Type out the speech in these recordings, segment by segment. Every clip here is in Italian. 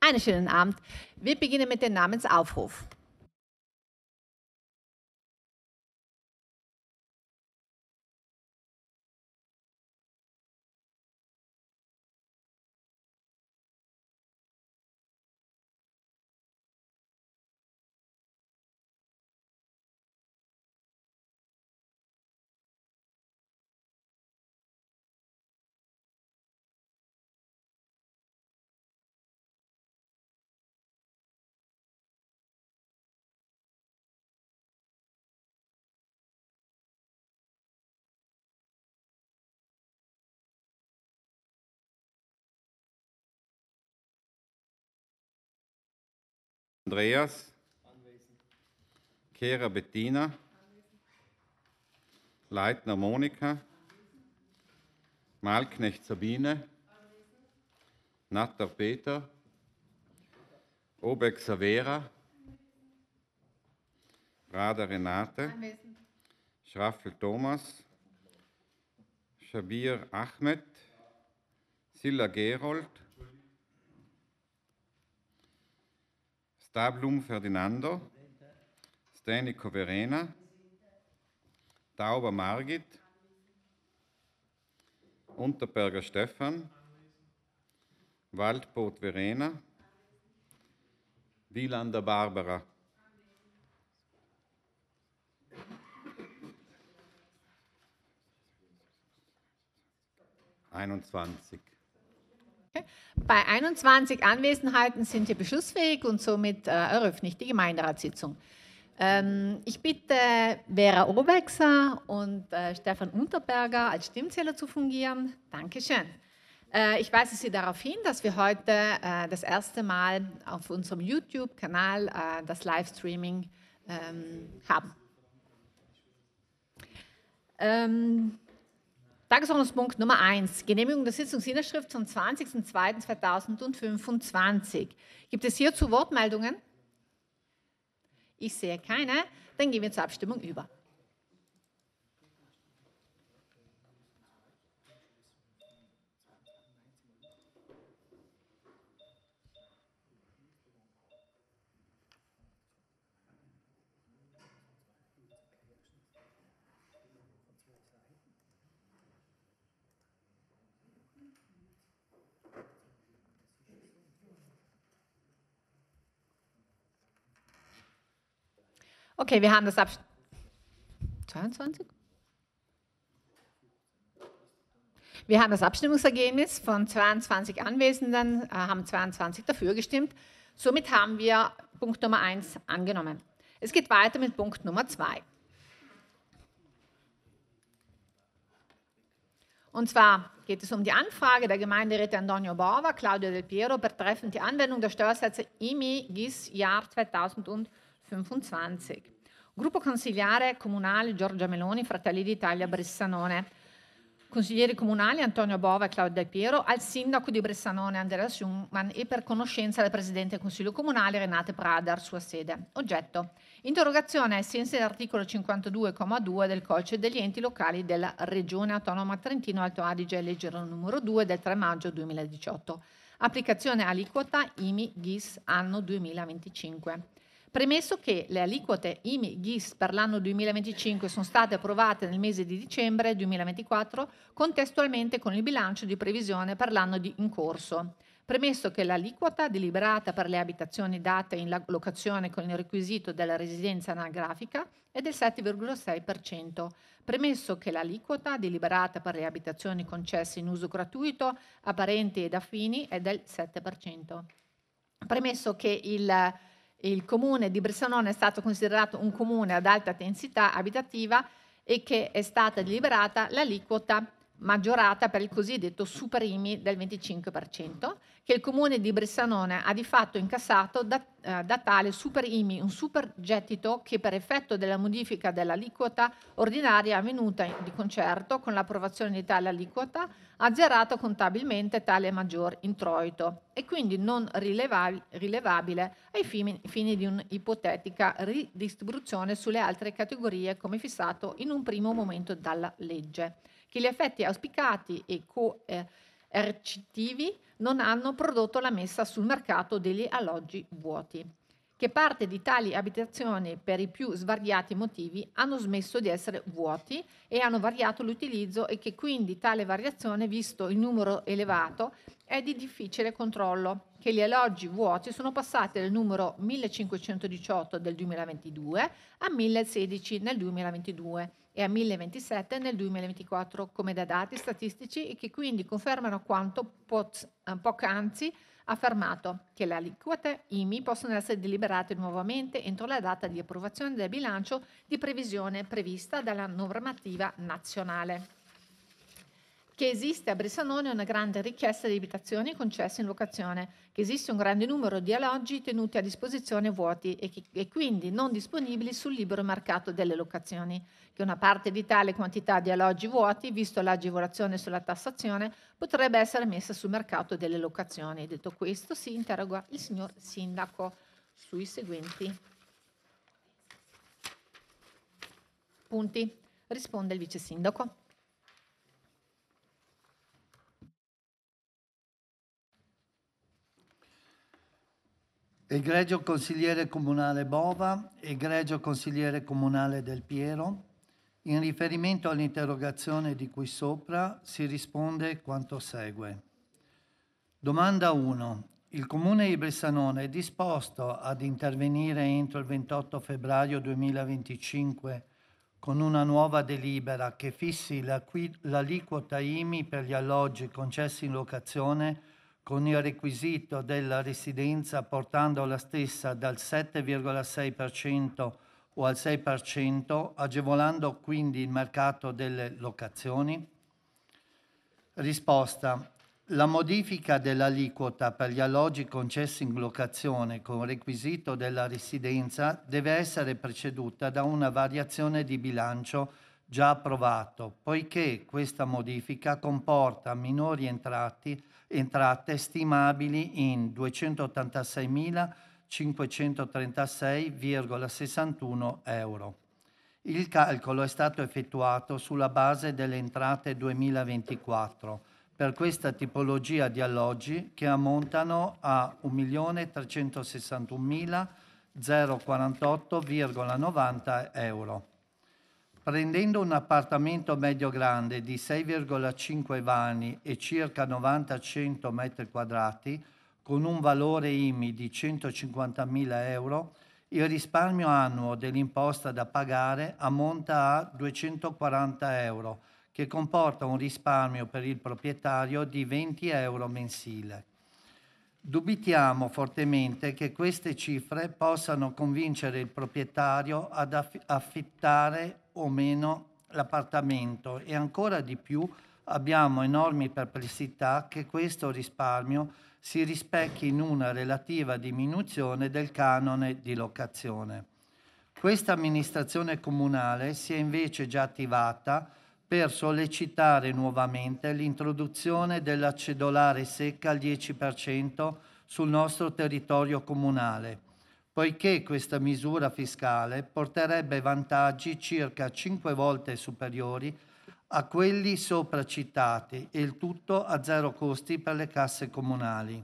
Einen schönen Abend. Wir beginnen mit dem Namensaufruf. Andreas, Kehrer Bettina, Leitner Monika, Malknecht Sabine, Natter Peter, Obeck Savera, Rader Renate, Schraffel Thomas, Schabir Ahmed, Silla Gerold, Stablum Ferdinando, Stenico Verena, Tauber Margit, Unterberger Stefan, Waldboot Verena, Wielander Barbara. Okay. Bei 21 Anwesenheiten sind wir beschlussfähig und somit eröffne ich die Gemeinderatssitzung. Ich bitte Vera Obexer und Stefan Unterberger als Stimmzähler zu fungieren. Dankeschön. Ich weise Sie darauf hin, dass wir heute das erste Mal auf unserem YouTube-Kanal das Livestreaming haben. Tagesordnungspunkt Nummer 1, Genehmigung der Sitzungsniederschrift vom 20.02.2025. Gibt es hierzu Wortmeldungen? Ich sehe keine. Dann gehen wir zur Abstimmung über. Okay, wir haben das 22? Wir haben das Abstimmungsergebnis von 22 Anwesenden, haben 22 dafür gestimmt. Somit haben wir Punkt Nummer 1 angenommen. Es geht weiter mit Punkt Nummer 2. Und zwar geht es um die Anfrage der Gemeinderäte Antonio Bova, Claudio Del Piero betreffend die Anwendung der Steuersätze IMI GIS Jahr 2025. Gruppo Consigliare Comunale Giorgia Meloni, Fratelli d'Italia, Bressanone. Consiglieri comunali Antonio Bova e Claudio Del Piero, al sindaco di Bressanone Andrea Schumann e per conoscenza del presidente del Consiglio Comunale Renate Pradar, sua sede. Oggetto: interrogazione ai sensi dell'articolo 52,2 del Codice degli enti locali della Regione Autonoma Trentino Alto Adige, legge numero 2 del 3 maggio 2018. Applicazione aliquota IMI GIS anno 2025. Premesso che le aliquote IMI GIS per l'anno 2025 sono state approvate nel mese di dicembre 2024 contestualmente con il bilancio di previsione per l'anno in corso. Premesso che l'aliquota deliberata per le abitazioni date in locazione con il requisito della residenza anagrafica è del 7,6%. Premesso che l'aliquota deliberata per le abitazioni concesse in uso gratuito a parenti ed affini è del 7%. Premesso che il comune di Bressanone è stato considerato un comune ad alta densità abitativa e che è stata deliberata l'aliquota maggiorata per il cosiddetto super IMI del 25%, che il comune di Bressanone ha di fatto incassato da tale super IMI un super gettito che per effetto della modifica dell'aliquota ordinaria avvenuta di concerto con l'approvazione di tale aliquota ha azzerato contabilmente tale maggior introito e quindi non rilevabile ai fini di un'ipotetica ridistribuzione sulle altre categorie come fissato in un primo momento dalla legge. Che gli effetti auspicati e ercettivi non hanno prodotto la messa sul mercato degli alloggi vuoti, che parte di tali abitazioni per i più svariati motivi hanno smesso di essere vuoti e hanno variato l'utilizzo e che quindi tale variazione, visto il numero elevato, è di difficile controllo, che gli alloggi vuoti sono passati dal numero 1518 del 2022 a 1016 nel 2022 e a 1027 nel 2024 come da dati statistici e che quindi confermano quanto poc'anzi affermato, che le aliquote IMI possono essere deliberate nuovamente entro la data di approvazione del bilancio di previsione prevista dalla normativa nazionale. Che esiste a Bressanone una grande richiesta di abitazioni concesse in locazione, che esiste un grande numero di alloggi tenuti a disposizione vuoti e quindi non disponibili sul libero mercato delle locazioni, che una parte di tale quantità di alloggi vuoti, visto l'agevolazione sulla tassazione, potrebbe essere messa sul mercato delle locazioni. Detto questo, si interroga il signor Sindaco sui seguenti punti. Risponde il Vice Sindaco. Egregio consigliere comunale Bova, egregio consigliere comunale Del Piero, in riferimento all'interrogazione di cui sopra si risponde quanto segue. Domanda 1. Il Comune di Bressanone è disposto ad intervenire entro il 28 febbraio 2025 con una nuova delibera che fissi l'aliquota IMI per gli alloggi concessi in locazione con il requisito della residenza portando la stessa dal 7,6% o al 6%, agevolando quindi il mercato delle locazioni? Risposta. La modifica dell'aliquota per gli alloggi concessi in locazione con requisito della residenza deve essere preceduta da una variazione di bilancio già approvato, poiché questa modifica comporta minori entrate stimabili in 286.536,61 euro. Il calcolo è stato effettuato sulla base delle entrate 2024 per questa tipologia di alloggi che ammontano a 1.361.048,90 euro. Prendendo un appartamento medio-grande di 6,5 vani e circa 90-100 metri quadrati, con un valore IMI di 150.000 euro, il risparmio annuo dell'imposta da pagare ammonta a 240 euro, che comporta un risparmio per il proprietario di 20 euro mensile. Dubitiamo fortemente che queste cifre possano convincere il proprietario ad affittare o meno l'appartamento e ancora di più abbiamo enormi perplessità che questo risparmio si rispecchi in una relativa diminuzione del canone di locazione. Questa amministrazione comunale si è invece già attivata per sollecitare nuovamente l'introduzione della cedolare secca al 10% sul nostro territorio comunale, poiché questa misura fiscale porterebbe vantaggi circa 5 volte superiori a quelli sopra citati e il tutto a zero costi per le casse comunali.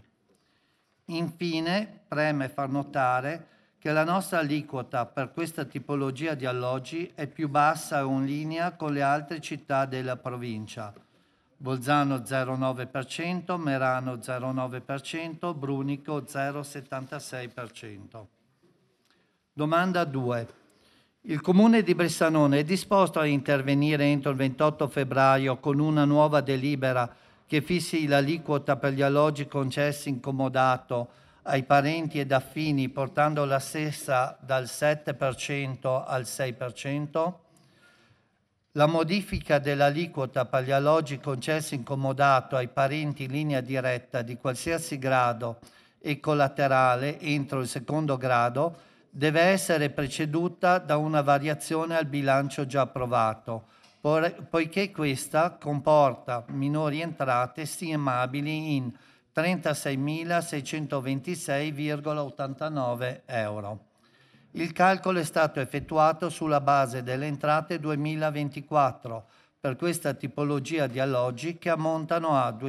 Infine, preme far notare che la nostra aliquota per questa tipologia di alloggi è più bassa o in linea con le altre città della provincia. Bolzano 0,9%, Merano 0,9%, Brunico 0,76%. Domanda 2. Il Comune di Bressanone è disposto a intervenire entro il 28 febbraio con una nuova delibera che fissi l'aliquota per gli alloggi concessi in comodato ai parenti ed affini, portando la stessa dal 7% al 6%? La modifica dell'aliquota per gli alloggi concessi in comodato ai parenti in linea diretta di qualsiasi grado e collaterale entro il secondo grado deve essere preceduta da una variazione al bilancio già approvato, poiché questa comporta minori entrate stimabili in 36.626,89 euro. Il calcolo è stato effettuato sulla base delle entrate 2024 per questa tipologia di alloggi che ammontano a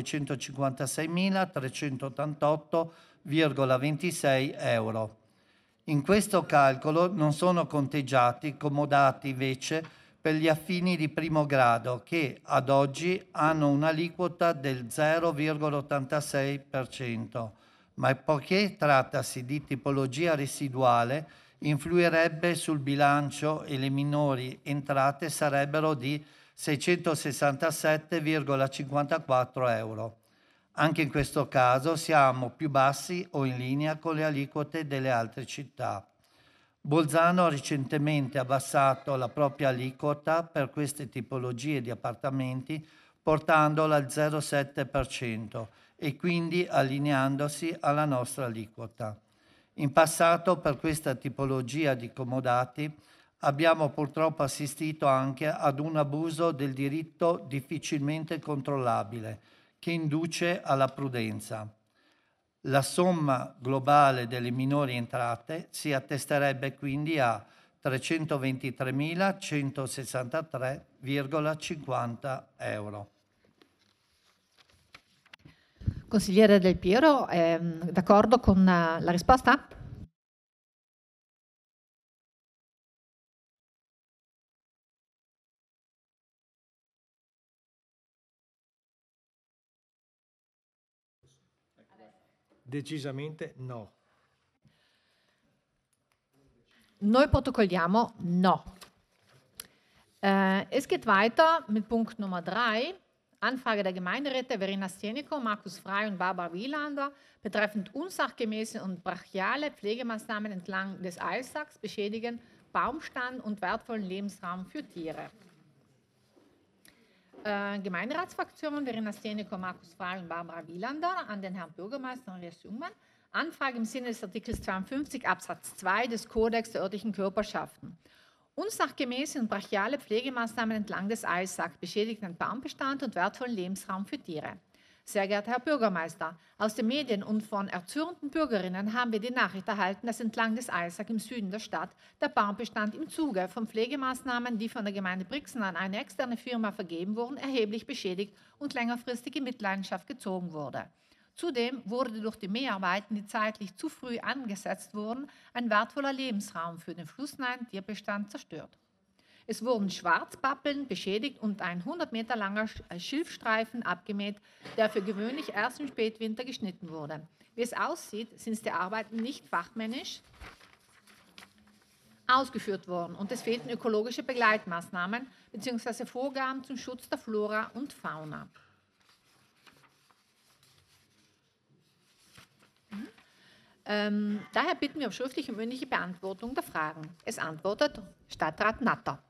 256.388,26 euro. In questo calcolo non sono conteggiati comodati invece per gli affini di primo grado che ad oggi hanno un'aliquota del 0,86%, ma poiché trattasi di tipologia residuale influirebbe sul bilancio e le minori entrate sarebbero di 667,54 euro. Anche in questo caso siamo più bassi o in linea con le aliquote delle altre città. Bolzano ha recentemente abbassato la propria aliquota per queste tipologie di appartamenti portandola al 0,7% e quindi allineandosi alla nostra aliquota. In passato per questa tipologia di comodati abbiamo purtroppo assistito anche ad un abuso del diritto difficilmente controllabile che induce alla prudenza. La somma globale delle minori entrate si attesterebbe quindi a 323.163,50 euro. Consigliere Del Piero, è d'accordo con la risposta? Decisamente no. Noi protokolliamo no. Es geht weiter mit Punkt Nummer 3. Anfrage der Gemeinderäte Verena Stenico, Markus Frey und Barbara Wielander betreffend unsachgemäße und brachiale Pflegemaßnahmen entlang des Eissacks beschädigen Baumstand und wertvollen Lebensraum für Tiere. Gemeinderatsfraktion Verena Stenico, Markus Frey und Barbara Wielander an den Herrn Bürgermeister Andreas Jungmann. Anfrage im Sinne des Artikels 52 Absatz 2 des Kodex der örtlichen Körperschaften. Unsachgemäße und brachiale Pflegemaßnahmen entlang des Eissacks beschädigen den Baumbestand und wertvollen Lebensraum für Tiere. Sehr geehrter Herr Bürgermeister, aus den Medien und von erzürnten Bürgerinnen haben wir die Nachricht erhalten, dass entlang des Eissack im Süden der Stadt der Baumbestand im Zuge von Pflegemaßnahmen, die von der Gemeinde Brixen an eine externe Firma vergeben wurden, erheblich beschädigt und längerfristig in Mitleidenschaft gezogen wurde. Zudem wurde durch die Mäharbeiten, die zeitlich zu früh angesetzt wurden, ein wertvoller Lebensraum für den flussnahen Tierbestand zerstört. Es wurden Schwarzpappeln beschädigt und ein 100 Meter langer Schilfstreifen abgemäht, der für gewöhnlich erst im Spätwinter geschnitten wurde. Wie es aussieht, sind die Arbeiten nicht fachmännisch ausgeführt worden und es fehlten ökologische Begleitmaßnahmen bzw. Vorgaben zum Schutz der Flora und Fauna. Daher bitten wir um schriftliche und mündliche Beantwortung der Fragen. Es antwortet Stadtrat Natter.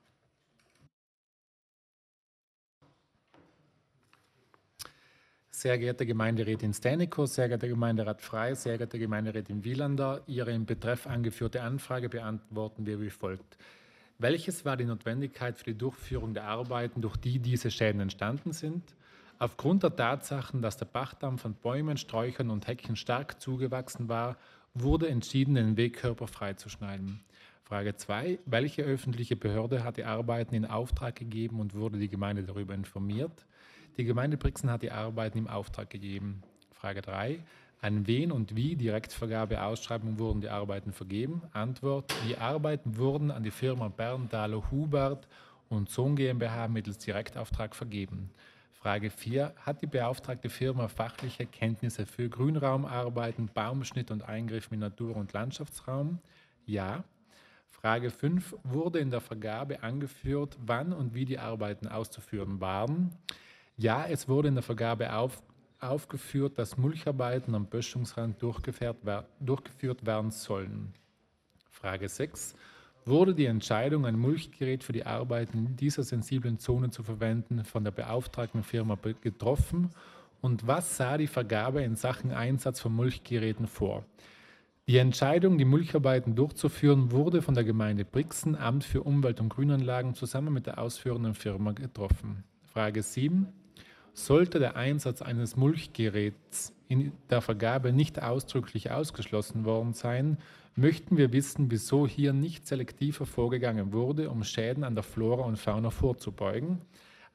Sehr geehrte Gemeinderätin Stenico, sehr geehrter Gemeinderat Frey, sehr geehrte Gemeinderätin Wielander, Ihre im Betreff angeführte Anfrage beantworten wir wie folgt. Welches war die Notwendigkeit für die Durchführung der Arbeiten, durch die diese Schäden entstanden sind? Aufgrund der Tatsachen, dass der Bachdamm von Bäumen, Sträuchern und Hecken stark zugewachsen war, wurde entschieden, den Wegkörper freizuschneiden. Frage 2. Welche öffentliche Behörde hat die Arbeiten in Auftrag gegeben und wurde die Gemeinde darüber informiert? Die Gemeinde Brixen hat die Arbeiten im Auftrag gegeben. Frage 3. An wen und wie Direktvergabe, Ausschreibung wurden die Arbeiten vergeben? Antwort. Die Arbeiten wurden an die Firma Berndahler Hubert und Sohn GmbH mittels Direktauftrag vergeben. Frage 4. Hat die beauftragte Firma fachliche Kenntnisse für Grünraumarbeiten, Baumschnitt und Eingriff in Natur- und Landschaftsraum? Ja. Frage 5. Wurde in der Vergabe angeführt, wann und wie die Arbeiten auszuführen waren? Ja, es wurde in der Vergabe aufgeführt, dass Mulcharbeiten am Böschungsrand durchgeführt werden sollen. Frage 6. Wurde die Entscheidung, ein Mulchgerät für die Arbeiten in dieser sensiblen Zone zu verwenden, von der beauftragten Firma getroffen? Und was sah die Vergabe in Sachen Einsatz von Mulchgeräten vor? Die Entscheidung, die Mulcharbeiten durchzuführen, wurde von der Gemeinde Brixen, Amt für Umwelt und Grünanlagen, zusammen mit der ausführenden Firma getroffen. Frage 7. Sollte der Einsatz eines Mulchgeräts in der Vergabe nicht ausdrücklich ausgeschlossen worden sein, möchten wir wissen, wieso hier nicht selektiver vorgegangen wurde, um Schäden an der Flora und Fauna vorzubeugen.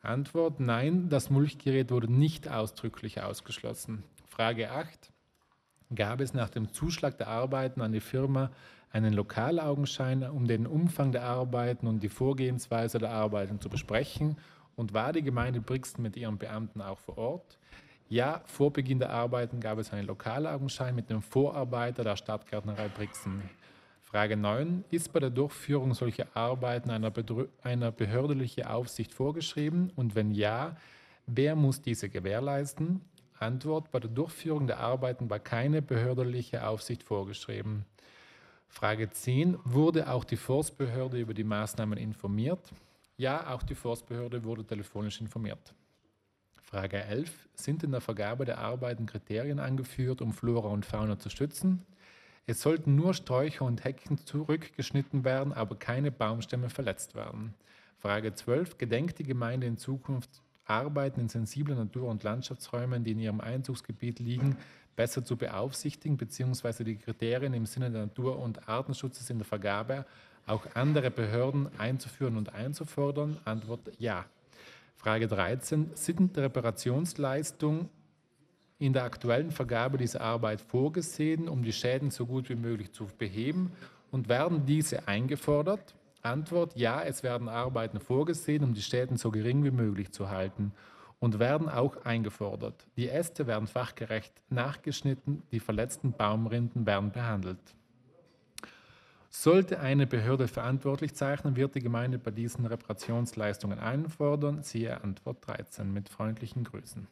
Antwort: Nein, das Mulchgerät wurde nicht ausdrücklich ausgeschlossen. Frage 8. Gab es nach dem Zuschlag der Arbeiten an die Firma einen Lokalaugenschein, um den Umfang der Arbeiten und die Vorgehensweise der Arbeiten zu besprechen? Und war die Gemeinde Brixen mit ihren Beamten auch vor Ort? Ja, vor Beginn der Arbeiten gab es einen Lokalaugenschein mit dem Vorarbeiter der Stadtgärtnerei Brixen. Frage 9. Ist bei der Durchführung solcher Arbeiten einer behördliche Aufsicht vorgeschrieben? Und wenn ja, wer muss diese gewährleisten? Antwort: Bei der Durchführung der Arbeiten war keine behördliche Aufsicht vorgeschrieben. Frage 10. Wurde auch die Forstbehörde über die Maßnahmen informiert? Ja, auch die Forstbehörde wurde telefonisch informiert. Frage 11. Sind in der Vergabe der Arbeiten Kriterien angeführt, um Flora und Fauna zu schützen? Es sollten nur Sträucher und Hecken zurückgeschnitten werden, aber keine Baumstämme verletzt werden. Frage 12. Gedenkt die Gemeinde in Zukunft, Arbeiten in sensiblen Natur- und Landschaftsräumen, die in ihrem Einzugsgebiet liegen, besser zu beaufsichtigen bzw. die Kriterien im Sinne der Natur- und Artenschutzes in der Vergabe auch andere Behörden einzuführen und einzufordern? Antwort: Ja. Frage 13. Sind Reparationsleistungen in der aktuellen Vergabe dieser Arbeit vorgesehen, um die Schäden so gut wie möglich zu beheben, und werden diese eingefordert? Antwort: Ja, es werden Arbeiten vorgesehen, um die Schäden so gering wie möglich zu halten, und werden auch eingefordert. Die Äste werden fachgerecht nachgeschnitten, die verletzten Baumrinden werden behandelt. Sollte eine Behörde verantwortlich zeichnen, wird die Gemeinde bei diesen Reparationsleistungen einfordern. Siehe Antwort 13. Mit freundlichen Grüßen.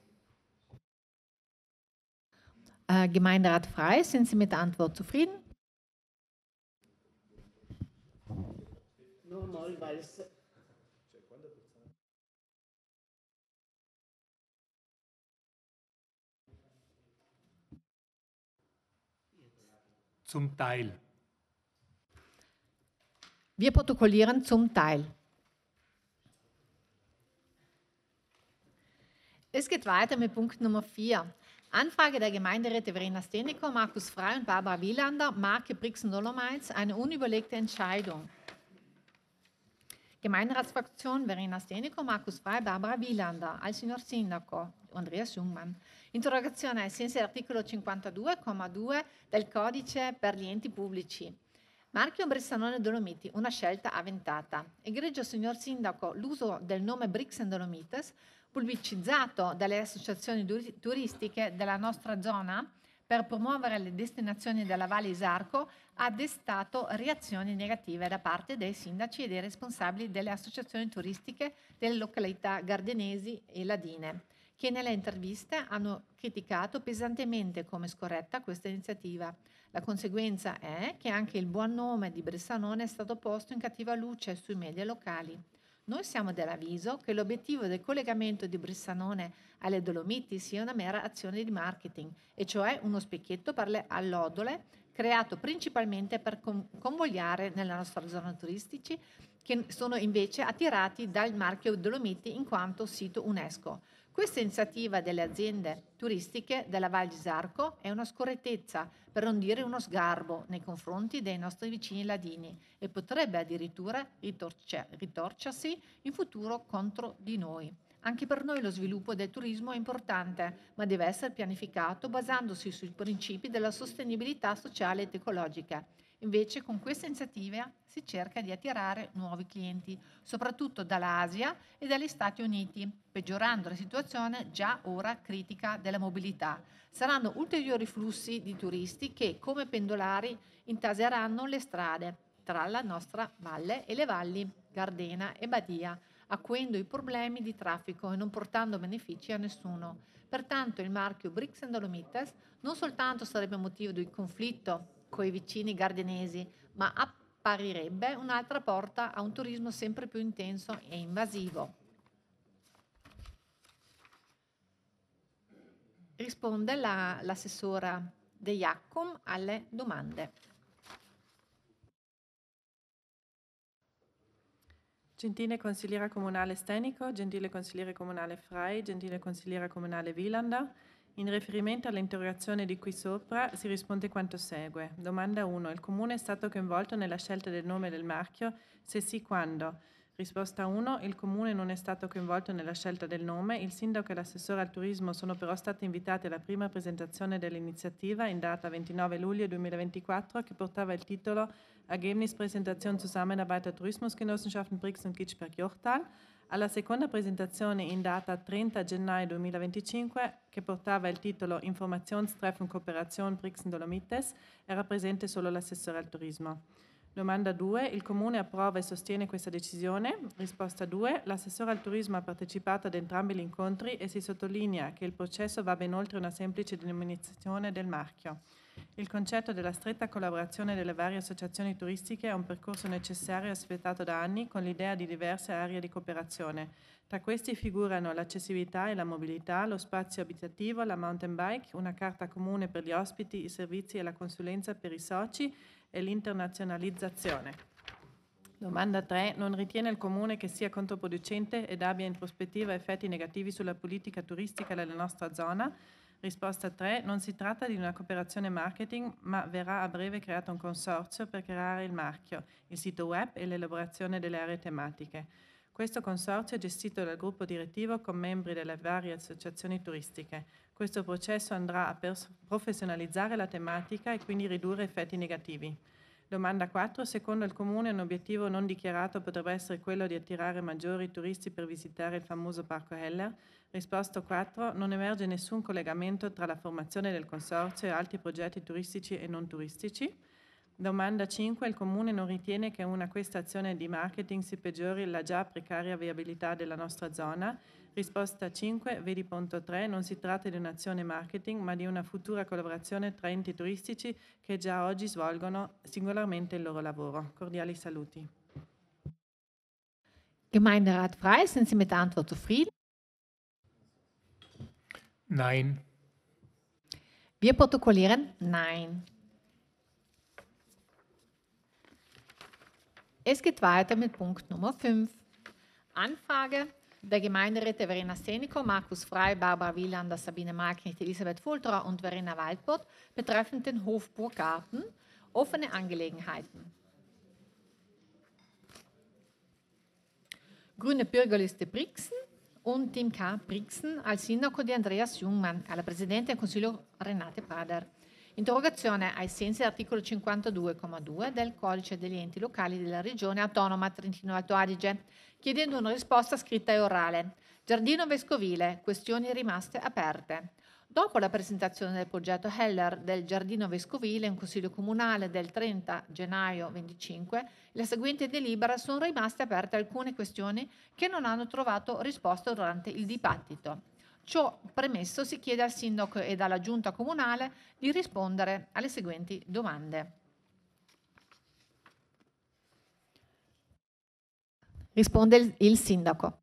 Gemeinderat Frey, sind Sie mit der Antwort zufrieden? Nur mal, weil es Zum Teil. Wir protokollieren zum Teil. Es geht weiter mit Punkt Nummer 4. Anfrage der Gemeinderäte Verena Stenico, Markus Frey und Barbara Wielander, Marke Brixen Dolomites, eine unüberlegte Entscheidung. Gemeinderatsfraktion Verena Stenico, Markus Frey, Barbara Wielander, al signor Sindaco Andreas Jungmann. Interrogazione ai sensi dell'articolo 52,2 del codice per gli enti pubblici. Marchio Bressanone Dolomiti, una scelta avventata. Egregio signor Sindaco, l'uso del nome Brixen Dolomites, pubblicizzato dalle associazioni turistiche della nostra zona per promuovere le destinazioni della Valle Isarco, ha destato reazioni negative da parte dei sindaci e dei responsabili delle associazioni turistiche delle località gardenesi e ladine, che nelle interviste hanno criticato pesantemente come scorretta questa iniziativa. La conseguenza è che anche il buon nome di Bressanone è stato posto in cattiva luce sui media locali. Noi siamo dell'avviso che l'obiettivo del collegamento di Bressanone alle Dolomiti sia una mera azione di marketing, e cioè uno specchietto per le allodole creato principalmente per convogliare nella nostra zona turistici, che sono invece attirati dal marchio Dolomiti in quanto sito UNESCO. Questa iniziativa delle aziende turistiche della Val di Isarco è una scorrettezza, per non dire uno sgarbo, nei confronti dei nostri vicini ladini, e potrebbe addirittura ritorcersi in futuro contro di noi. Anche per noi lo sviluppo del turismo è importante, ma deve essere pianificato basandosi sui principi della sostenibilità sociale ed ecologica. Invece con questa iniziativa si cerca di attirare nuovi clienti, soprattutto dall'Asia e dagli Stati Uniti, peggiorando la situazione già ora critica della mobilità. Saranno ulteriori flussi di turisti che, come pendolari, intaseranno le strade tra la nostra valle e le valli Gardena e Badia, acuendo i problemi di traffico e non portando benefici a nessuno. Pertanto il marchio Brixen Dolomites non soltanto sarebbe motivo di conflitto coi vicini gardenesi, ma apparirebbe un'altra porta a un turismo sempre più intenso e invasivo. Risponde l'assessora De Iacum alle domande. Gentile consigliera comunale Stenico, gentile consigliere comunale Frey, gentile consigliera comunale Wielander, in riferimento all'interrogazione di qui sopra si risponde quanto segue. Domanda 1. Il Comune è stato coinvolto nella scelta del nome del marchio? Se sì, quando? Risposta 1. Il Comune non è stato coinvolto nella scelta del nome. Il Sindaco e l'assessore al turismo sono però stati invitati alla prima presentazione dell'iniziativa in data 29 luglio 2024 che portava il titolo Ergebnispräsentation Zusammenarbeit der Tourismusgenossenschaften Brix und Kitschberg-Jochtal, alla seconda presentazione in data 30 gennaio 2025 che portava il titolo Informationstreffen Kooperation Brixen Dolomites era presente solo l'assessore al turismo. Domanda 2. Il Comune approva e sostiene questa decisione? Risposta 2. L'assessore al turismo ha partecipato ad entrambi gli incontri e si sottolinea che il processo va ben oltre una semplice denominazione del marchio. Il concetto della stretta collaborazione delle varie associazioni turistiche è un percorso necessario e aspettato da anni con l'idea di diverse aree di cooperazione. Tra questi figurano l'accessibilità e la mobilità, lo spazio abitativo, la mountain bike, una carta comune per gli ospiti, i servizi e la consulenza per i soci e l'internazionalizzazione. Domanda 3. Non ritiene il Comune che sia controproducente ed abbia in prospettiva effetti negativi sulla politica turistica della nostra zona? Risposta 3. Non si tratta di una cooperazione marketing, ma verrà a breve creato un consorzio per creare il marchio, il sito web e l'elaborazione delle aree tematiche. Questo consorzio è gestito dal gruppo direttivo con membri delle varie associazioni turistiche. Questo processo andrà a professionalizzare la tematica e quindi ridurre effetti negativi. Domanda 4. Secondo il Comune un obiettivo non dichiarato potrebbe essere quello di attirare maggiori turisti per visitare il famoso Parco Heller? Risposta 4. Non emerge nessun collegamento tra la formazione del consorzio e altri progetti turistici e non turistici. Domanda 5. Il Comune non ritiene che una questa azione di marketing si peggiori la già precaria viabilità della nostra zona? Risposta 5. Vedi punto 3. Non si tratta di un'azione marketing, ma di una futura collaborazione tra enti turistici che già oggi svolgono singolarmente il loro lavoro. Cordiali saluti. Gemeinderat Frey, sind Sie mit der Antwort zufrieden? Nein. Wir protokollieren Nein. Es geht weiter mit Punkt Nummer 5. Anfrage der Gemeinderäte Verena Stenico, Markus Frey, Barbara Wielander, Sabine Malknecht, Elisabeth Fulterer und Verena Waldbott betreffend den Hofburggarten, offene Angelegenheiten. Grüne Bürgerliste Brixen und Team K Brixen als sindaco di Andreas Jungmann, alla Presidente del Consiglio Renate Prader. Interrogazione ai sensi dell'articolo 52,2 del Codice degli enti locali della Regione Autonoma Trentino Alto Adige, chiedendo una risposta scritta e orale. Giardino Vescovile, questioni rimaste aperte. Dopo la presentazione del progetto Heller del Giardino Vescovile in Consiglio Comunale del 30 gennaio 25, la seguente delibera sono rimaste aperte alcune questioni che non hanno trovato risposta durante il dibattito. Ciò premesso, si chiede al Sindaco ed alla Giunta Comunale di rispondere alle seguenti domande. Risponde il Sindaco.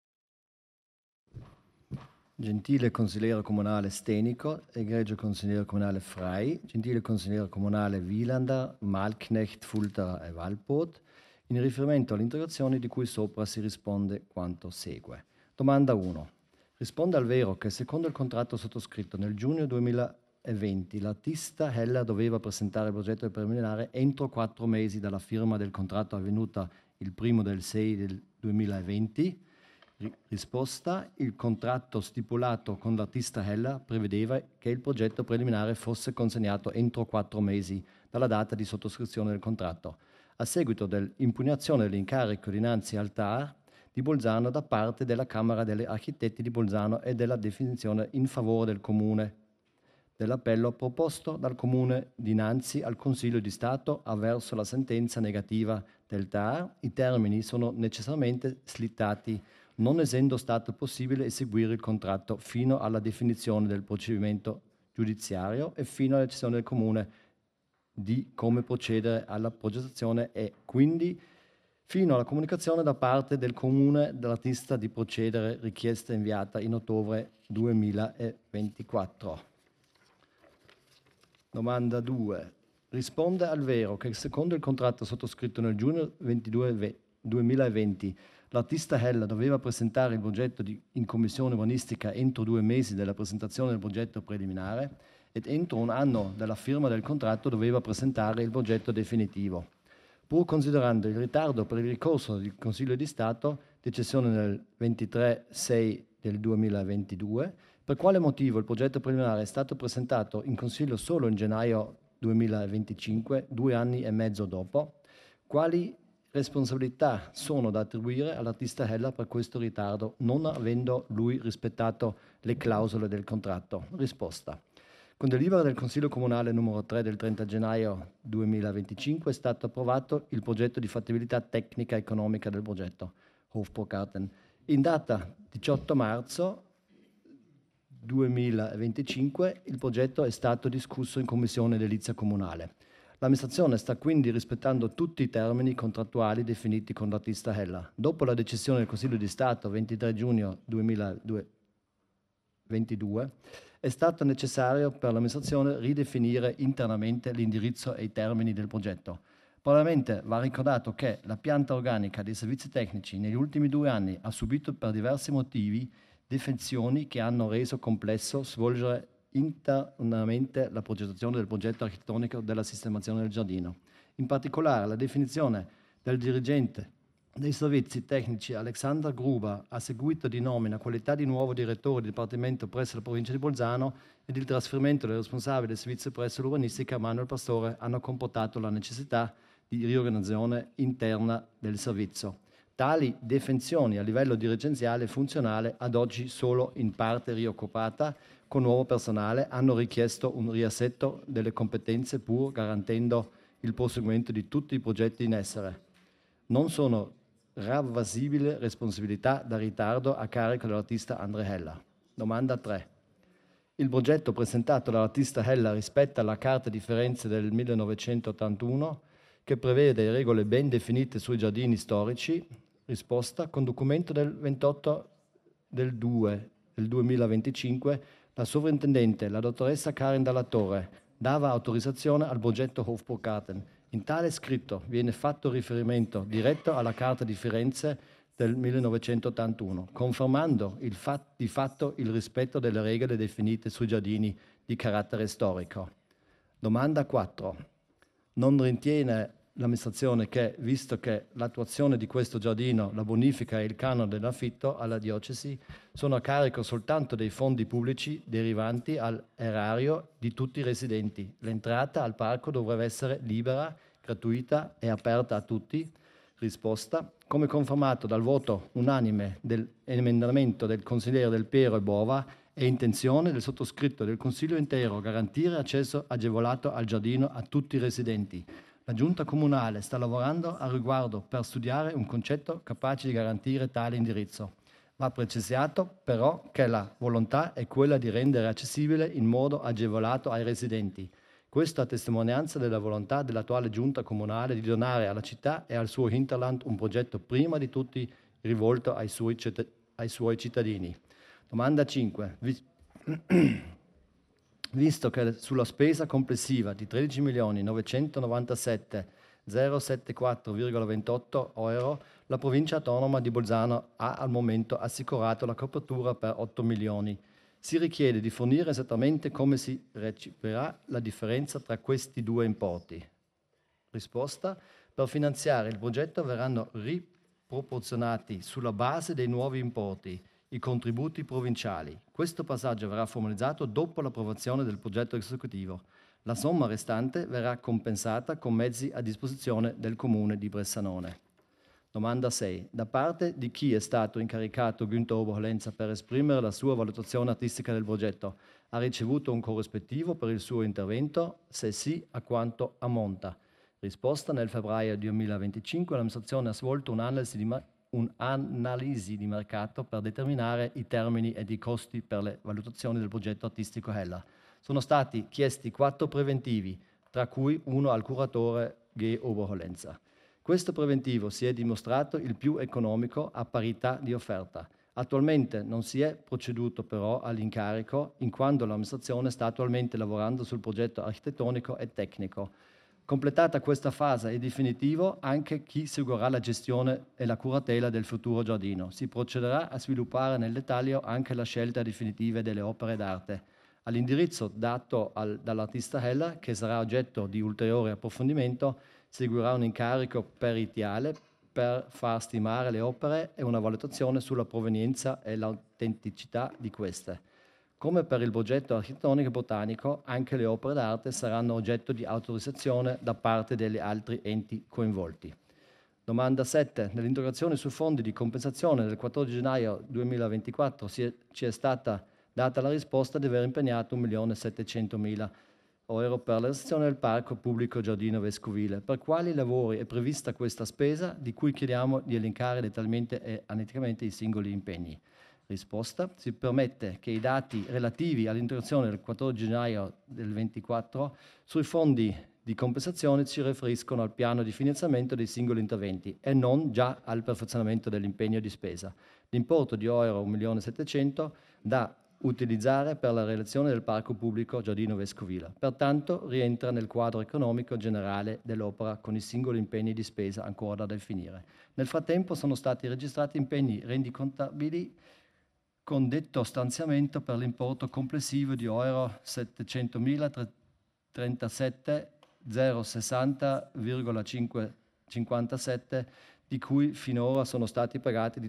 Gentile consigliere comunale Stenico, egregio consigliere comunale Frey, gentile consigliere comunale Wielander, Malknecht, Fulterer e Waldbott, in riferimento alle interrogazioni di cui sopra si risponde quanto segue. Domanda 1. Risponde al vero che secondo il contratto sottoscritto nel giugno 2020 l'artista Heller doveva presentare il progetto preliminare entro 4 mesi dalla firma del contratto avvenuta il 1/6 del 2020? Risposta: il contratto stipulato con l'artista Heller prevedeva che il progetto preliminare fosse consegnato entro 4 mesi dalla data di sottoscrizione del contratto. A seguito dell'impugnazione dell'incarico dinanzi al TAR di Bolzano da parte della Camera degli Architetti di Bolzano e della definizione in favore del Comune dell'appello proposto dal Comune dinanzi al Consiglio di Stato avverso la sentenza negativa del TAR, i termini sono necessariamente slittati, non essendo stato possibile eseguire il contratto fino alla definizione del procedimento giudiziario e fino alla decisione del Comune di come procedere alla progettazione e quindi fino alla comunicazione da parte del Comune dell'artista di procedere, richiesta inviata in ottobre 2024. Domanda 2. Risponde al vero che secondo il contratto sottoscritto nel giugno 2020 l'artista Heller doveva presentare il progetto in commissione urbanistica entro 2 mesi dalla presentazione del progetto preliminare ed entro 1 anno dalla firma del contratto doveva presentare il progetto definitivo. Pur considerando il ritardo per il ricorso del Consiglio di Stato, decisione del 23/6 del 2022, per quale motivo il progetto preliminare è stato presentato in Consiglio solo in gennaio 2025, 2 anni e mezzo dopo? Quali responsabilità sono da attribuire all'artista Hella per questo ritardo, non avendo lui rispettato le clausole del contratto? Risposta. Con delibera del Consiglio Comunale numero 3 del 30 gennaio 2025 è stato approvato il progetto di fattibilità tecnica e economica del progetto Hofburggarten. In data 18 marzo 2025 il progetto è stato discusso in Commissione Edilizia Comunale. L'amministrazione sta quindi rispettando tutti i termini contrattuali definiti con l'artista Hella. Dopo la decisione del Consiglio di Stato 23 giugno 2022 è stato necessario per l'amministrazione ridefinire internamente l'indirizzo e i termini del progetto. Parallelamente va ricordato che la pianta organica dei servizi tecnici negli ultimi 2 anni ha subito per diversi motivi defezioni che hanno reso complesso svolgere internamente la progettazione del progetto architettonico della sistemazione del giardino. In particolare la definizione del dirigente dei servizi tecnici Alexander Gruber a seguito di nomina qualità di nuovo direttore di dipartimento presso la provincia di Bolzano ed il trasferimento del responsabile del servizio presso l'urbanistica Manuel Pastore hanno comportato la necessità di riorganizzazione interna del servizio. Tali defezioni a livello dirigenziale e funzionale, ad oggi solo in parte rioccupata con nuovo personale, hanno richiesto un riassetto delle competenze pur garantendo il proseguimento di tutti i progetti in essere. Non sono ravvisibili responsabilità da ritardo a carico dell'artista André Hella. Domanda 3. Il progetto presentato dall'artista Hella rispetta la Carta di Firenze del 1981 che prevede regole ben definite sui giardini storici. Risposta. Con documento del 28 del 2 del 2025 la sovrintendente, la dottoressa Karen Dalla Torre, dava autorizzazione al progetto Hofburggarten. In tale scritto viene fatto riferimento diretto alla Carta di Firenze del 1981, confermando di fatto il rispetto delle regole definite sui giardini di carattere storico. Domanda 4. Non ritiene l'amministrazione che, visto che l'attuazione di questo giardino, la bonifica e il canone dell'affitto alla diocesi sono a carico soltanto dei fondi pubblici derivanti all'erario di tutti i residenti, l'entrata al parco dovrebbe essere libera, gratuita e aperta a tutti? Risposta. Come confermato dal voto unanime dell'emendamento del consigliere Del Piero e Bova, è intenzione del sottoscritto del Consiglio intero garantire accesso agevolato al giardino a tutti i residenti. La Giunta Comunale sta lavorando al riguardo per studiare un concetto capace di garantire tale indirizzo. Va precisato però che la volontà è quella di rendere accessibile in modo agevolato ai residenti. Questo a testimonianza della volontà dell'attuale Giunta Comunale di donare alla città e al suo hinterland un progetto prima di tutti rivolto ai suoi cittadini. Domanda 5. Visto che sulla spesa complessiva di 13.997.074,28 euro la provincia autonoma di Bolzano ha al momento assicurato la copertura per 8 milioni, si richiede di fornire esattamente come si recepirà la differenza tra questi due importi. Risposta. Per finanziare il progetto verranno riproporzionati sulla base dei nuovi importi i contributi provinciali. Questo passaggio verrà formalizzato dopo l'approvazione del progetto esecutivo. La somma restante verrà compensata con mezzi a disposizione del Comune di Bressanone. Domanda 6. Da parte di chi è stato incaricato Günther Oberhollenzer per esprimere la sua valutazione artistica del progetto? Ha ricevuto un corrispettivo per il suo intervento? Se sì, a quanto ammonta? Risposta. Nel febbraio 2025 l'amministrazione ha svolto un'analisi di mercato per determinare i termini ed i costi per le valutazioni del progetto artistico Hella. Sono stati chiesti 4 preventivi, tra cui uno al curatore G. Oberhollenzer. Questo preventivo si è dimostrato il più economico a parità di offerta. Attualmente non si è proceduto però all'incarico, in quanto l'amministrazione sta attualmente lavorando sul progetto architettonico e tecnico. Completata questa fase è definitivo anche chi seguirà la gestione e la curatela del futuro giardino. Si procederà a sviluppare nel dettaglio anche la scelta definitiva delle opere d'arte. All'indirizzo dato dall'artista Heller, che sarà oggetto di ulteriore approfondimento, seguirà un incarico peritiale per far stimare le opere e una valutazione sulla provenienza e l'autenticità di queste. Come per il progetto architettonico e botanico, anche le opere d'arte saranno oggetto di autorizzazione da parte degli altri enti coinvolti. Domanda 7. Nell'interrogazione sui fondi di compensazione del 14 gennaio 2024 ci è stata data la risposta di aver impegnato 1.700.000 euro per la realizzazione del parco pubblico Giardino Vescovile. Per quali lavori è prevista questa spesa, di cui chiediamo di elencare dettagliatamente e analiticamente i singoli impegni? Risposta. Si permette che i dati relativi all'interrogazione del 14 gennaio del 2024 sui fondi di compensazione si riferiscono al piano di finanziamento dei singoli interventi e non già al perfezionamento dell'impegno di spesa. L'importo di euro 1.700.000 da utilizzare per la realizzazione del parco pubblico Giardino Vescovile. Pertanto rientra nel quadro economico generale dell'opera con i singoli impegni di spesa ancora da definire. Nel frattempo sono stati registrati impegni rendicontabili con detto stanziamento per l'importo complessivo di euro 700.037.060,57, di cui finora sono stati pagati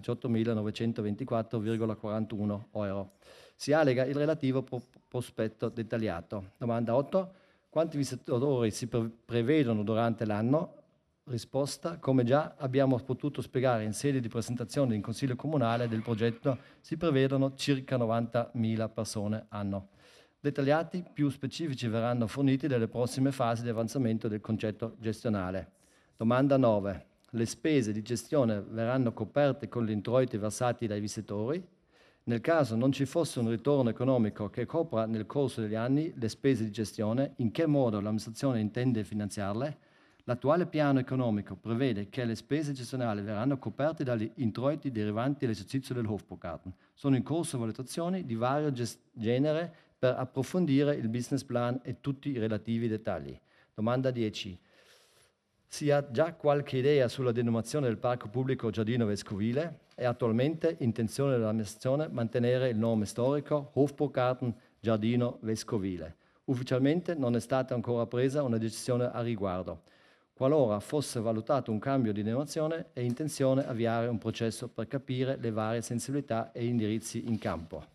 18.924,41 euro. Si allega il relativo prospetto dettagliato. Domanda 8. Quanti visitatori si prevedono durante l'anno? Risposta. Come già abbiamo potuto spiegare in sede di presentazione in Consiglio Comunale del progetto, si prevedono circa 90.000 persone anno. Dettagliati più specifici verranno forniti nelle prossime fasi di avanzamento del concetto gestionale. Domanda 9. Le spese di gestione verranno coperte con gli introiti versati dai visitatori? Nel caso non ci fosse un ritorno economico che copra nel corso degli anni le spese di gestione, in che modo l'amministrazione intende finanziarle? L'attuale piano economico prevede che le spese gestionali verranno coperte dagli introiti derivanti dall'esercizio del Hofburggarten. Sono in corso valutazioni di vario genere per approfondire il business plan e tutti i relativi dettagli. Domanda 10. Si ha già qualche idea sulla denominazione del parco pubblico Giardino Vescovile? È attualmente intenzione dell'amministrazione mantenere il nome storico Hofburggarten Giardino Vescovile. Ufficialmente non è stata ancora presa una decisione a riguardo. Qualora fosse valutato un cambio di denominazione, è intenzione avviare un processo per capire le varie sensibilità e indirizzi in campo.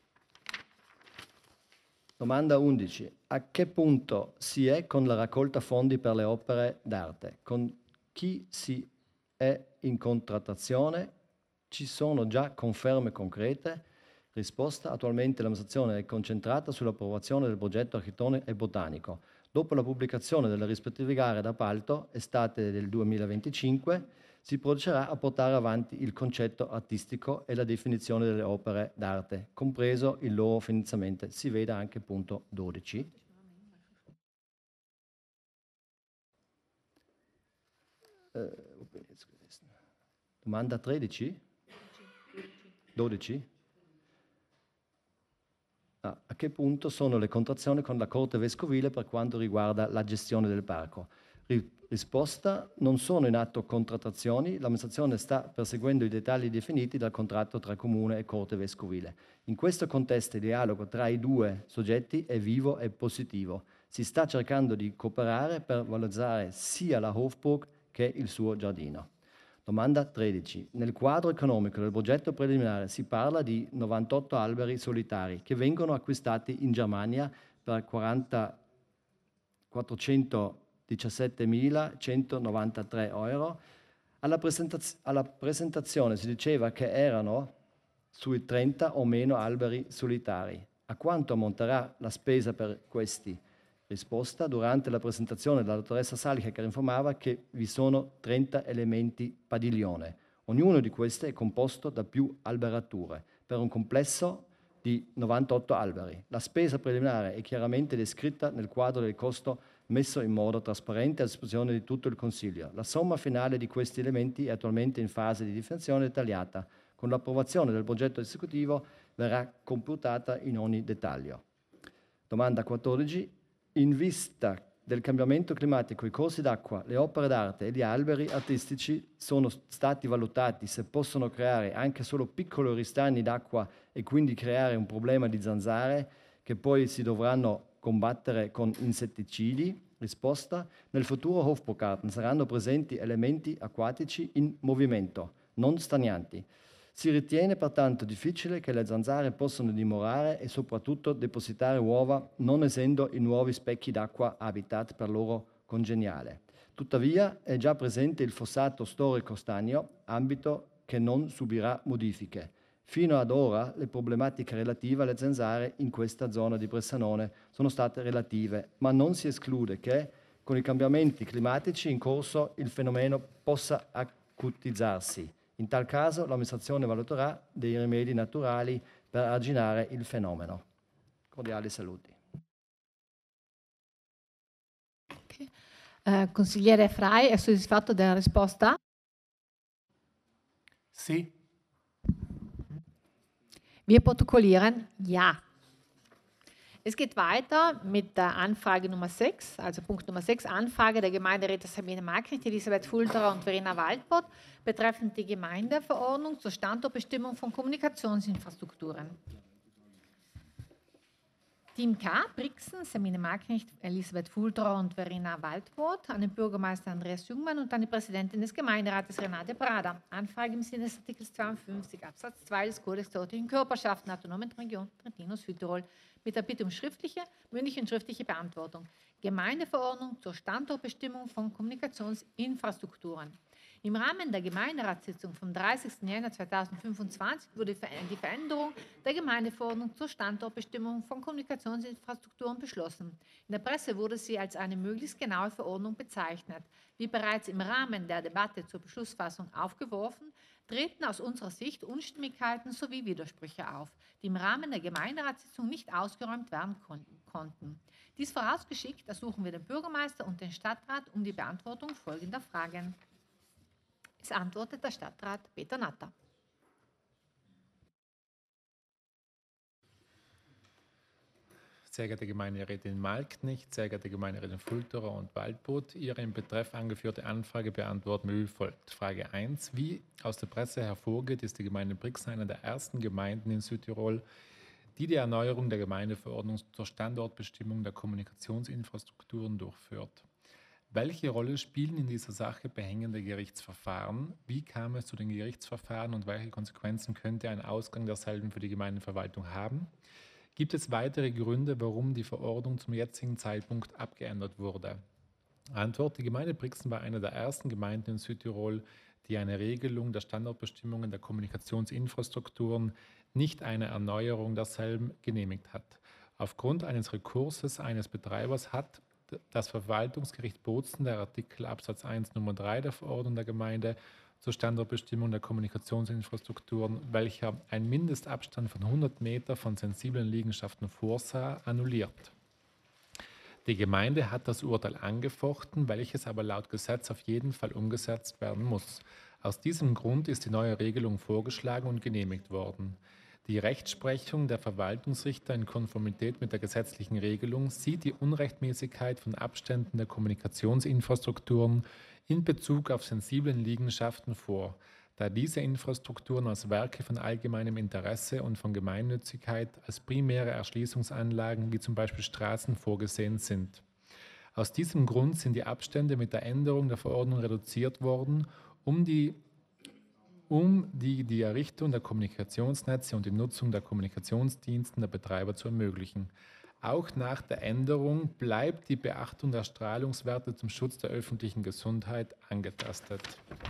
Domanda 11. A che punto si è con la raccolta fondi per le opere d'arte? Con chi si è in contrattazione? Ci sono già conferme concrete? Risposta. Attualmente l'amministrazione è concentrata sull'approvazione del progetto architettonico e botanico. Dopo la pubblicazione delle rispettive gare d'appalto, estate del 2025, si procederà a portare avanti il concetto artistico e la definizione delle opere d'arte, compreso il loro finanziamento. Si veda anche punto 12. Domanda 13? 12? A che punto sono le contrattazioni con la Corte Vescovile per quanto riguarda la gestione del parco? Risposta. Non sono in atto contrattazioni, l'amministrazione sta perseguendo i dettagli definiti dal contratto tra Comune e Corte Vescovile. In questo contesto il dialogo tra i due soggetti è vivo e positivo. Si sta cercando di cooperare per valorizzare sia la Hofburg che il suo giardino. Domanda 13. Nel quadro economico del progetto preliminare si parla di 98 alberi solitari che vengono acquistati in Germania per 417.193 euro. Alla presentazione si diceva che erano sui 30 o meno alberi solitari. A quanto ammonterà la spesa per questi? Risposta. Durante la presentazione la dottoressa Salicher informava che vi sono 30 elementi padiglione. Ognuno di questi è composto da più alberature, per un complesso di 98 alberi. La spesa preliminare è chiaramente descritta nel quadro del costo messo in modo trasparente a disposizione di tutto il Consiglio. La somma finale di questi elementi è attualmente in fase di definizione dettagliata. Con l'approvazione del progetto esecutivo verrà computata in ogni dettaglio. Domanda 14. In vista del cambiamento climatico, i corsi d'acqua, le opere d'arte e gli alberi artistici sono stati valutati se possono creare anche solo piccoli ristagni d'acqua e quindi creare un problema di zanzare che poi si dovranno combattere con insetticidi. Risposta: nel futuro Hofburgarten saranno presenti elementi acquatici in movimento, non stagnanti. Si ritiene pertanto difficile che le zanzare possano dimorare e soprattutto depositare uova, non essendo i nuovi specchi d'acqua habitat per loro congeniale. Tuttavia è già presente il fossato storico stagno, ambito che non subirà modifiche. Fino ad ora le problematiche relative alle zanzare in questa zona di Bressanone sono state relative, ma non si esclude che con i cambiamenti climatici in corso il fenomeno possa acutizzarsi. In tal caso l'amministrazione valuterà dei rimedi naturali per arginare il fenomeno. Cordiali saluti. Consigliere Frei, è soddisfatto della risposta? Sì. Wir protokollieren Ja. Es geht weiter mit der Anfrage Nummer 6, also Punkt Nummer 6, Anfrage der Gemeinderäte Sabine Marknecht, Elisabeth Fulterer und Verena Waldbott betreffend die Gemeindeverordnung zur Standortbestimmung von Kommunikationsinfrastrukturen. Team K, Brixen, Sabine Marknecht, Elisabeth Fulterer und Verena Waldbott, an den Bürgermeister Andreas Jungmann und an die Präsidentin des Gemeinderates Renate Prada. Anfrage im Sinne des Artikels 52 Absatz 2 des Kodex der örtlichen Körperschaften der autonomen Region Trentino-Südtirol mit der Bitte um schriftliche, mündliche und schriftliche Beantwortung. Gemeindeverordnung zur Standortbestimmung von Kommunikationsinfrastrukturen. Im Rahmen der Gemeinderatssitzung vom 30. Jänner 2025 wurde die Veränderung der Gemeindeverordnung zur Standortbestimmung von Kommunikationsinfrastrukturen beschlossen. In der Presse wurde sie als eine möglichst genaue Verordnung bezeichnet. Wie bereits im Rahmen der Debatte zur Beschlussfassung aufgeworfen, treten aus unserer Sicht Unstimmigkeiten sowie Widersprüche auf, die im Rahmen der Gemeinderatssitzung nicht ausgeräumt werden konnten. Dies vorausgeschickt ersuchen wir den Bürgermeister und den Stadtrat um die Beantwortung folgender Fragen. Es antwortet der Stadtrat Peter Natter. Sehr geehrte Gemeinderätin Marknecht, sehr geehrte Gemeinderätin Fulterer und Waldbott, Ihre im Betreff angeführte Anfrage beantworten wir wie folgt. Frage 1. Wie aus der Presse hervorgeht, ist die Gemeinde Brixen eine der ersten Gemeinden in Südtirol, die die Erneuerung der Gemeindeverordnung zur Standortbestimmung der Kommunikationsinfrastrukturen durchführt. Welche Rolle spielen in dieser Sache behängende Gerichtsverfahren? Wie kam es zu den Gerichtsverfahren und welche Konsequenzen könnte ein Ausgang derselben für die Gemeindeverwaltung haben? Gibt es weitere Gründe, warum die Verordnung zum jetzigen Zeitpunkt abgeändert wurde? Antwort: Die Gemeinde Brixen war eine der ersten Gemeinden in Südtirol, die eine Regelung der Standortbestimmungen der Kommunikationsinfrastrukturen, nicht eine Erneuerung derselben, genehmigt hat. Aufgrund eines Rekurses eines Betreibers hat das Verwaltungsgericht Bozen der Artikel Absatz 1 Nummer 3 der Verordnung der Gemeinde zur Standortbestimmung der Kommunikationsinfrastrukturen, welcher einen Mindestabstand von 100 Meter von sensiblen Liegenschaften vorsah, annulliert. Die Gemeinde hat das Urteil angefochten, welches aber laut Gesetz auf jeden Fall umgesetzt werden muss. Aus diesem Grund ist die neue Regelung vorgeschlagen und genehmigt worden. Die Rechtsprechung der Verwaltungsrichter in Konformität mit der gesetzlichen Regelung sieht die Unrechtmäßigkeit von Abständen der Kommunikationsinfrastrukturen in Bezug auf sensiblen Liegenschaften vor, da diese Infrastrukturen als Werke von allgemeinem Interesse und von Gemeinnützigkeit als primäre Erschließungsanlagen wie zum Beispiel Straßen vorgesehen sind. Aus diesem Grund sind die Abstände mit der Änderung der Verordnung reduziert worden, um die Errichtung der Kommunikationsnetze und die Nutzung der Kommunikationsdiensten der Betreiber zu ermöglichen. Auch nach der Änderung bleibt die Beachtung der Strahlungswerte zum Schutz der öffentlichen Gesundheit angetastet.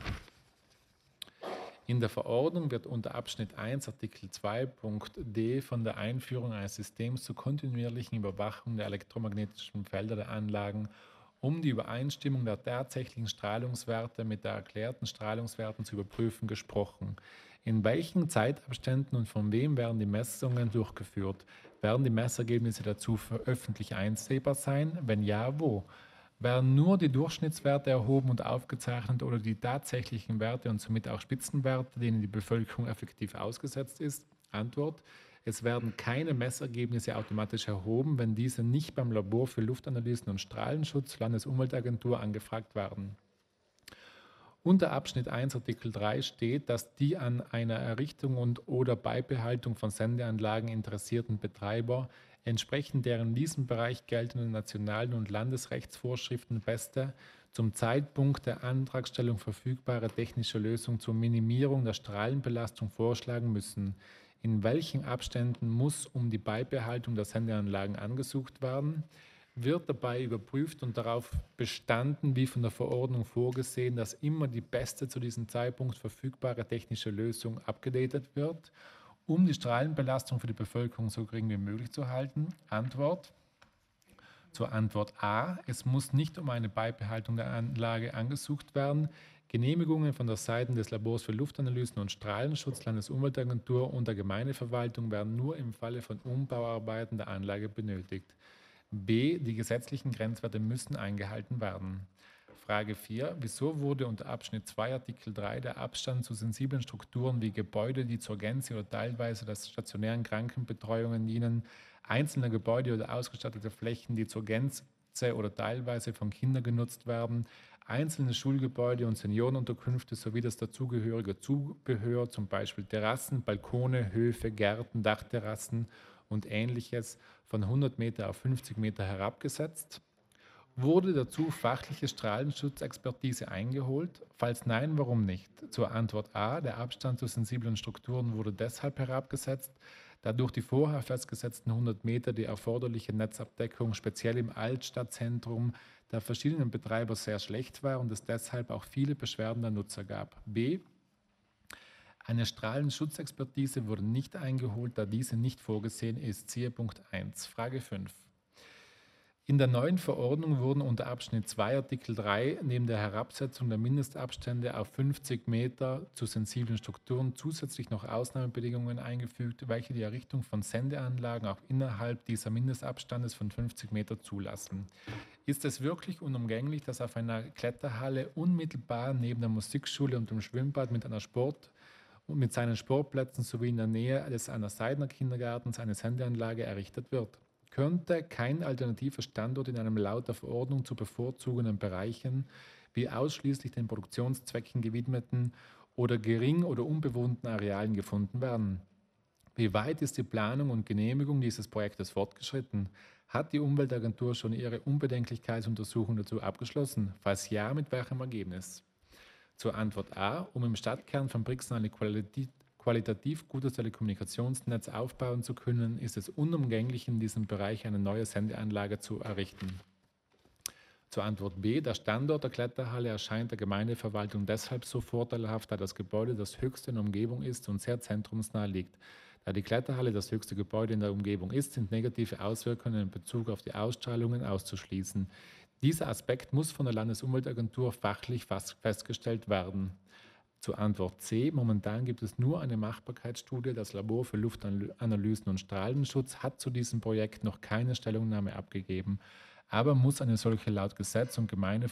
In der Verordnung wird unter Abschnitt 1 Artikel 2.d von der Einführung eines Systems zur kontinuierlichen Überwachung der elektromagnetischen Felder der Anlagen um die Übereinstimmung der tatsächlichen Strahlungswerte mit der erklärten Strahlungswerten zu überprüfen, gesprochen. In welchen Zeitabständen und von wem werden die Messungen durchgeführt? Werden die Messergebnisse dazu öffentlich einsehbar sein? Wenn ja, wo? Werden nur die Durchschnittswerte erhoben und aufgezeichnet oder die tatsächlichen Werte und somit auch Spitzenwerte, denen die Bevölkerung effektiv ausgesetzt ist? Antwort: Es werden keine Messergebnisse automatisch erhoben, wenn diese nicht beim Labor für Luftanalysen und Strahlenschutz Landesumweltagentur angefragt werden. Unter Abschnitt 1 Artikel 3 steht, dass die an einer Errichtung und/oder Beibehaltung von Sendeanlagen interessierten Betreiber entsprechen der in diesem Bereich geltenden nationalen und Landesrechtsvorschriften beste, zum Zeitpunkt der Antragstellung verfügbare technische Lösung zur Minimierung der Strahlenbelastung vorschlagen müssen. In welchen Abständen muss um die Beibehaltung der Sendeanlagen angesucht werden? Wird dabei überprüft und darauf bestanden, wie von der Verordnung vorgesehen, dass immer die beste zu diesem Zeitpunkt verfügbare technische Lösung abgedatet wird, um die Strahlenbelastung für die Bevölkerung so gering wie möglich zu halten? Antwort. Zur Antwort A. Es muss nicht um eine Beibehaltung der Anlage angesucht werden. Genehmigungen von der Seite des Labors für Luftanalysen und Strahlenschutz, Landesumweltagentur und der Gemeindeverwaltung werden nur im Falle von Umbauarbeiten der Anlage benötigt. B. Die gesetzlichen Grenzwerte müssen eingehalten werden. Frage 4. Wieso wurde unter Abschnitt 2 Artikel 3 der Abstand zu sensiblen Strukturen wie Gebäude, die zur Gänze oder teilweise der stationären Krankenbetreuungen dienen, einzelne Gebäude oder ausgestattete Flächen, die zur Gänze oder teilweise von Kindern genutzt werden, einzelne Schulgebäude und Seniorenunterkünfte sowie das dazugehörige Zubehör, zum Beispiel Terrassen, Balkone, Höfe, Gärten, Dachterrassen und Ähnliches, von 100 Meter auf 50 Meter herabgesetzt? Wurde dazu fachliche Strahlenschutzexpertise eingeholt? Falls nein, warum nicht? Zur Antwort A. Der Abstand zu sensiblen Strukturen wurde deshalb herabgesetzt, da durch die vorher festgesetzten 100 Meter die erforderliche Netzabdeckung speziell im Altstadtzentrum der verschiedenen Betreiber sehr schlecht war und es deshalb auch viele Beschwerden der Nutzer gab. B. Eine Strahlenschutzexpertise wurde nicht eingeholt, da diese nicht vorgesehen ist. Siehe Punkt 1. Frage 5. In der neuen Verordnung wurden unter Abschnitt 2 Artikel 3 neben der Herabsetzung der Mindestabstände auf 50 Meter zu sensiblen Strukturen zusätzlich noch Ausnahmebedingungen eingefügt, welche die Errichtung von Sendeanlagen auch innerhalb dieser Mindestabstandes von 50 Meter zulassen. Ist es wirklich unumgänglich, dass auf einer Kletterhalle unmittelbar neben der Musikschule und dem Schwimmbad mit seinen Sportplätzen sowie in der Nähe des Anna-Seidner Kindergartens eine Sendeanlage errichtet wird? Könnte kein alternativer Standort in einem laut der Verordnung zu bevorzugenden Bereichen wie ausschließlich den Produktionszwecken gewidmeten oder gering oder unbewohnten Arealen gefunden werden? Wie weit ist die Planung und Genehmigung dieses Projektes fortgeschritten? Hat die Umweltagentur schon ihre Unbedenklichkeitsuntersuchung dazu abgeschlossen? Falls ja, mit welchem Ergebnis? Zur Antwort A. Um im Stadtkern von Brixen eine qualitativ gutes Telekommunikationsnetz aufbauen zu können, ist es unumgänglich, in diesem Bereich eine neue Sendeanlage zu errichten. Zur Antwort B. Der Standort der Kletterhalle erscheint der Gemeindeverwaltung deshalb so vorteilhaft, da das Gebäude das höchste in der Umgebung ist und sehr zentrumsnah liegt. Da die Kletterhalle das höchste Gebäude in der Umgebung ist, sind negative Auswirkungen in Bezug auf die Ausstrahlungen auszuschließen. Dieser Aspekt muss von der Landesumweltagentur fachlich festgestellt werden. Zur Antwort C. Momentan gibt es nur eine Machbarkeitsstudie. Das Labor für Luftanalysen und Strahlenschutz hat zu diesem Projekt noch keine Stellungnahme abgegeben, aber muss eine solche laut Gesetz und